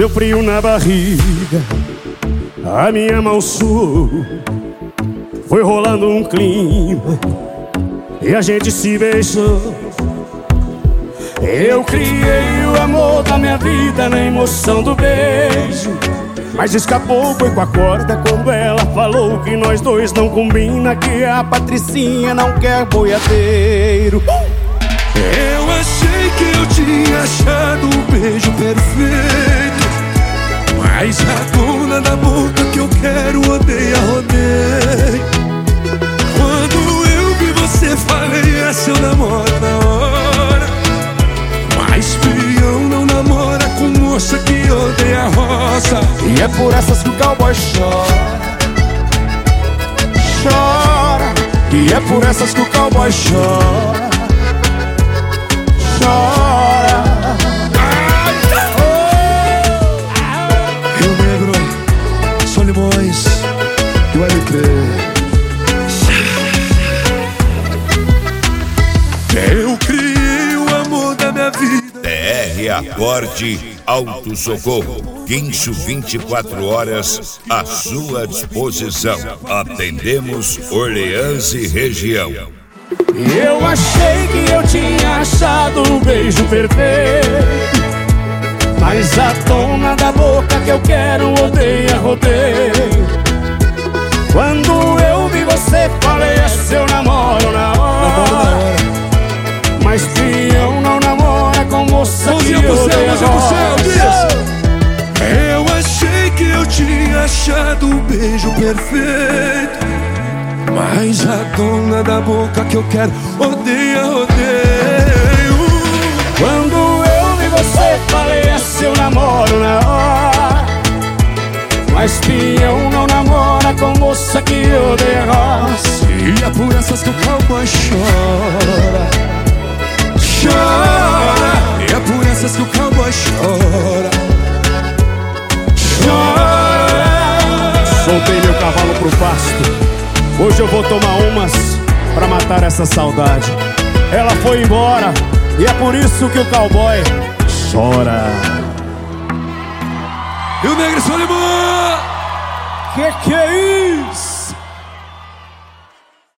deu frio na barriga, a minha mão suou. Foi rolando um clima e a gente se beijou. Eu criei o amor da minha vida na emoção do beijo, mas escapou, foi com a corda quando ela falou que nós dois não combina, que a Patricinha não quer boiadeiro. Eu achei que eu tinha achado o beijo perfeito, mas a dona da boca que eu quero odeia, rodeio. Quando eu vi você falei, essa eu namoro na hora, mas peão não namora com moça que odeia roça. E é por essas que o cowboy chora, chora. E é por essas que o cowboy chora, chora. Rio Negro, Solimões e o LP. Eu criei o amor da minha vida. TR Acorde Auto Socorro, Guincho 24 horas à sua disposição. Atendemos Orleans e região. Eu achei que eu tinha achado o beijo perfeito, mas a dona da boca que eu quero odeia, rodeio. Quando eu vi você falei, é seu namoro na hora, mas peão não namora com moça que odeia roça. Eu achei que eu tinha achado o beijo perfeito, mas a dona da boca que eu quero odeia, rodeio. Quando eu vi você falei, é seu namoro na hora, mas peão não namora com moça que odeia roça. E é por essas que o cowboy chora, chora. E é por essas que o cowboy chora, chora. Soltei meu cavalo pro pasto, hoje eu vou tomar umas pra matar essa saudade. Ela foi embora e é por isso que o cowboy chora. E o Negro Solimão. Que é isso?